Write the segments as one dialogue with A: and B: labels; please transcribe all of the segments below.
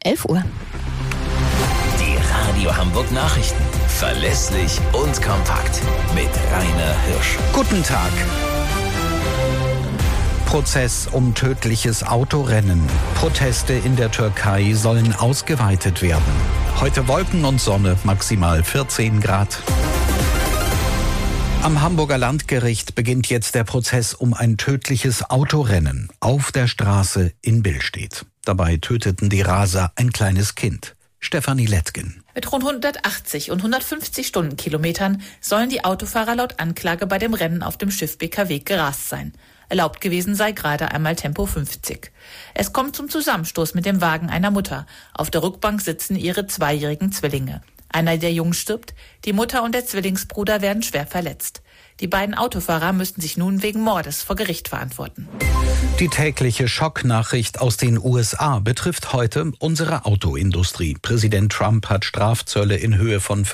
A: 11 Uhr.
B: Die Radio Hamburg Nachrichten. Verlässlich und kompakt. Mit Rainer Hirsch.
C: Guten Tag. Prozess um tödliches Autorennen. Proteste in der Türkei sollen ausgeweitet werden. Heute Wolken und Sonne, maximal 14 Grad. Am Hamburger Landgericht beginnt jetzt der Prozess um ein tödliches Autorennen auf der Straße in Billstedt. Dabei töteten die Raser ein kleines Kind. Stefanie Lettgen.
D: Mit rund 180 und 150 Stundenkilometern sollen die Autofahrer laut Anklage bei dem Rennen auf dem Schiff BKW gerast sein. Erlaubt gewesen sei gerade einmal Tempo 50. Es kommt zum Zusammenstoß mit dem Wagen einer Mutter. Auf der Rückbank sitzen ihre 2-jährigen Zwillinge. Einer der Jungen stirbt, die Mutter und der Zwillingsbruder werden schwer verletzt. Die beiden Autofahrer müssten sich nun wegen Mordes vor Gericht verantworten.
C: Die tägliche Schocknachricht aus den USA betrifft heute unsere Autoindustrie. Präsident Trump hat Strafzölle in Höhe von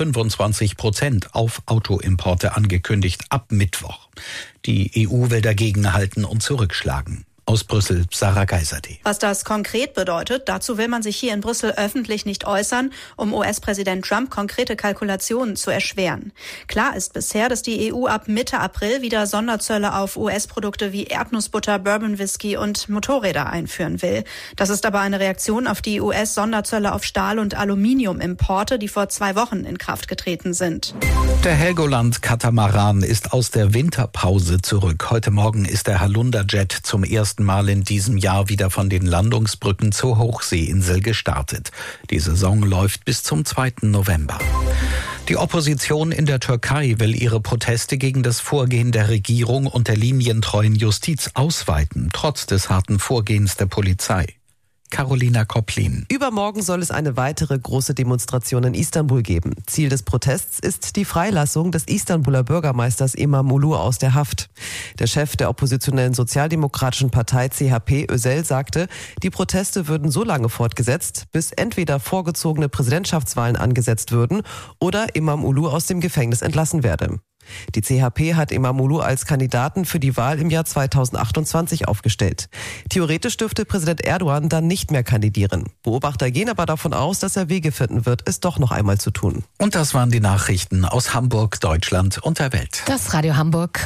C: 25% auf Autoimporte angekündigt ab Mittwoch. Die EU will dagegenhalten und zurückschlagen. Aus Brüssel, Sarah Geiserde.
E: Was das konkret bedeutet, dazu will man sich hier in Brüssel öffentlich nicht äußern, um US-Präsident Trump konkrete Kalkulationen zu erschweren. Klar ist bisher, dass die EU ab Mitte April wieder Sonderzölle auf US-Produkte wie Erdnussbutter, Bourbon-Whisky und Motorräder einführen will. Das ist aber eine Reaktion auf die US-Sonderzölle auf Stahl- und Aluminiumimporte, die vor 2 Wochen in Kraft getreten sind.
C: Der Helgoland-Katamaran ist aus der Winterpause zurück. Heute Morgen ist der Halunda-Jet zum ersten Mal in diesem Jahr wieder von den Landungsbrücken zur Hochseeinsel gestartet. Die Saison läuft bis zum 2. November. Die Opposition in der Türkei will ihre Proteste gegen das Vorgehen der Regierung und der linientreuen Justiz ausweiten, trotz des harten Vorgehens der Polizei. Carolina Koplin.
F: Übermorgen soll es eine weitere große Demonstration in Istanbul geben. Ziel des Protests ist die Freilassung des Istanbuler Bürgermeisters İmamoğlu aus der Haft. Der Chef der oppositionellen sozialdemokratischen Partei CHP, Özel, sagte, die Proteste würden so lange fortgesetzt, bis entweder vorgezogene Präsidentschaftswahlen angesetzt würden oder İmamoğlu aus dem Gefängnis entlassen werde. Die CHP hat İmamoğlu als Kandidaten für die Wahl im Jahr 2028 aufgestellt. Theoretisch dürfte Präsident Erdogan dann nicht mehr kandidieren. Beobachter gehen aber davon aus, dass er Wege finden wird, es doch noch einmal zu tun.
C: Und das waren die Nachrichten aus Hamburg, Deutschland und der Welt.
A: Das Radio Hamburg